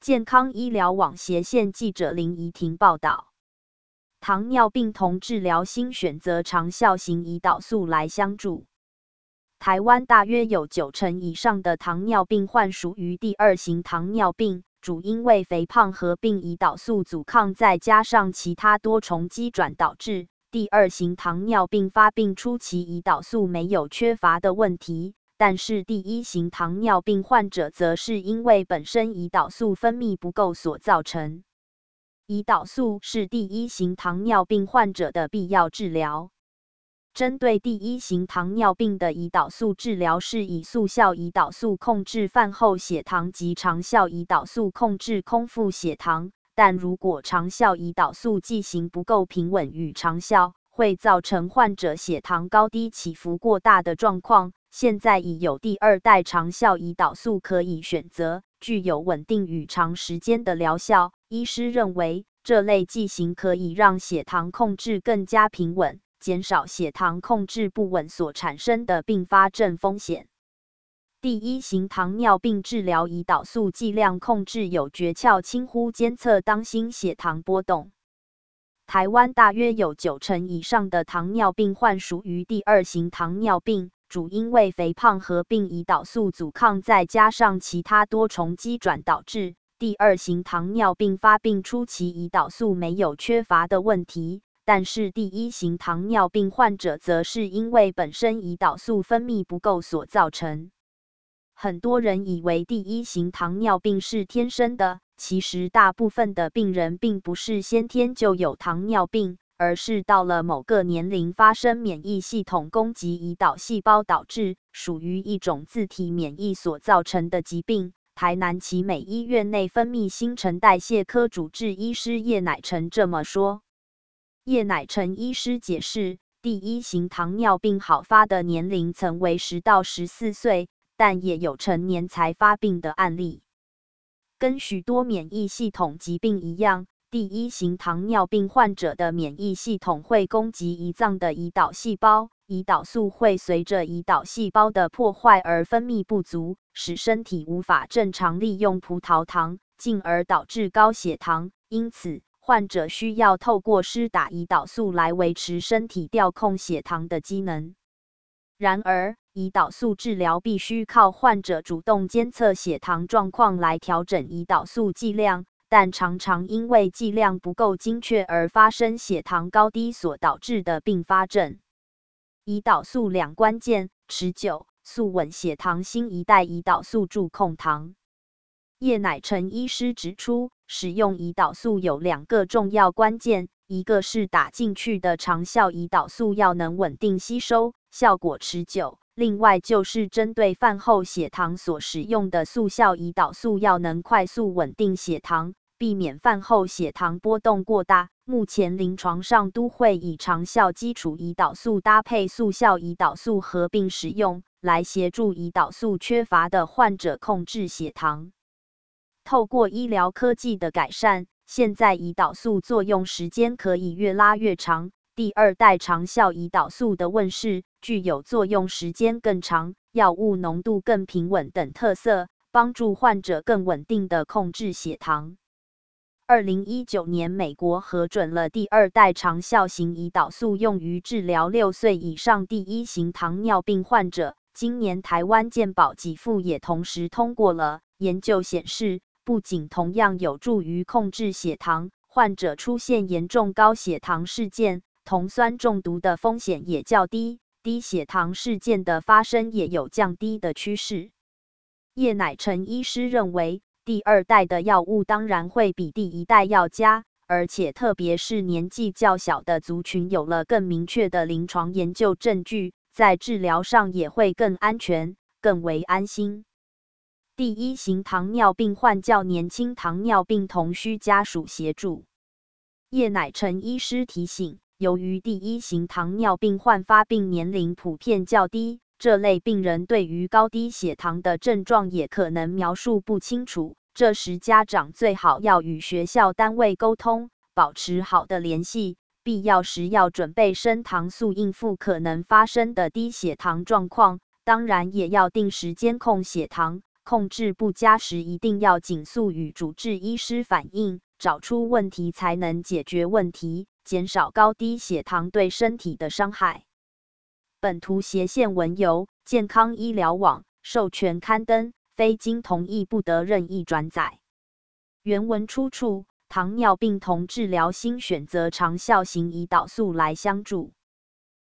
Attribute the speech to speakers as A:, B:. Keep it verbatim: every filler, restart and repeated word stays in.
A: 健康医疗网斜线记者林怡婷报道。糖尿病同治疗新选择长效型胰岛素来相助。台湾大约有九成以上的糖尿病患属于第二型糖尿病，主因为肥胖合并胰岛素阻抗再加上其他多重机转导致。第二型糖尿病发病初期胰岛素没有缺乏的问题，但是第一型糖尿病患者则是因为本身胰岛素分泌不够所造成。胰岛素是第一型糖尿病患者的必要治疗。针对第一型糖尿病的胰岛素治疗是以速效胰岛素控制饭后血糖及长效胰岛素控制空腹血糖。但如果长效胰岛素剂型不够平稳与长效，会造成患者血糖高低起伏过大的状况。现在已有第二代长效胰岛素可以选择，具有稳定与长时间的疗效。医师认为，这类剂型可以让血糖控制更加平稳，减少血糖控制不稳所产生的并发症风险。第一型糖尿病治疗胰岛素剂量控制有诀窍，轻忽监测当心血糖波动。台湾大约有九成以上的糖尿病患属于第二型糖尿病，主因为肥胖合并胰岛素阻抗再加上其他多重机转导致。第二型糖尿病发病初期胰岛素没有缺乏的问题，但是第一型糖尿病患者则是因为本身胰岛素分泌不够所造成。很多人以为第一型糖尿病是天生的，其实大部分的病人并不是先天就有糖尿病，而是到了某个年龄发生免疫系统攻击胰岛细胞导致，属于一种自体免疫所造成的疾病。台南奇美医院内分泌新陈代谢科主治医师叶乃成这么说。叶乃成医师解释，第一型糖尿病好发的年龄曾为十到十四岁。但也有成年才发病的案例。跟许多免疫系统疾病一样，第一型糖尿病患者的免疫系统会攻击胰脏的胰岛细胞，胰岛素会随着胰岛细胞的破坏而分泌不足，使身体无法正常利用葡萄糖，进而导致高血糖。因此，患者需要透过施打胰岛素来维持身体调控血糖的机能。然而，胰岛素治疗必须靠患者主动监测血糖状况来调整胰岛素剂量，但常常因为剂量不够精确而发生血糖高低所导致的并发症。胰岛素两关键：持久、速稳血糖。新一代胰岛素助控糖。叶乃成医师指出，使用胰岛素有两个重要关键，一个是打进去的长效胰岛素要能稳定吸收，效果持久。另外就是针对饭后血糖所使用的速效胰岛素要能快速稳定血糖，避免饭后血糖波动过大。目前临床上都会以长效基础胰岛素搭配速效胰岛素合并使用，来协助胰岛素缺乏的患者控制血糖。透过医疗科技的改善，现在胰岛素作用时间可以越拉越长。第二代长效胰岛素的问世，具有作用时间更长、药物浓度更平稳等特色，帮助患者更稳定地控制血糖。二零一九年，美国核准了第二代长效型胰岛素用于治疗六岁以上第一型糖尿病患者。今年台湾健保给付也同时通过了。研究显示，不仅同样有助于控制血糖，患者出现严重高血糖事件、酮酸中毒的风险也较低，低血糖事件的发生也有降低的趋势。叶乃成医师认为，第二代的药物当然会比第一代要佳，而且特别是年纪较小的族群有了更明确的临床研究证据，在治疗上也会更安全、更为安心。第一型糖尿病患较年轻糖尿病同需家属协助。叶乃成医师提醒，由于第一型糖尿病患发病年龄普遍较低，这类病人对于高低血糖的症状也可能描述不清楚，这时家长最好要与学校单位沟通，保持好的联系，必要时要准备升糖素应付可能发生的低血糖状况，当然也要定时监控血糖， 控制不佳时，一定要尽速与主治医师反映，找出问题才能解决问题，减少高低血糖对身体的伤害。本图斜线文由健康医疗网授权刊登，非经同意不得任意转载。原文出处：糖尿病同治疗新选择长效型胰岛素来相助。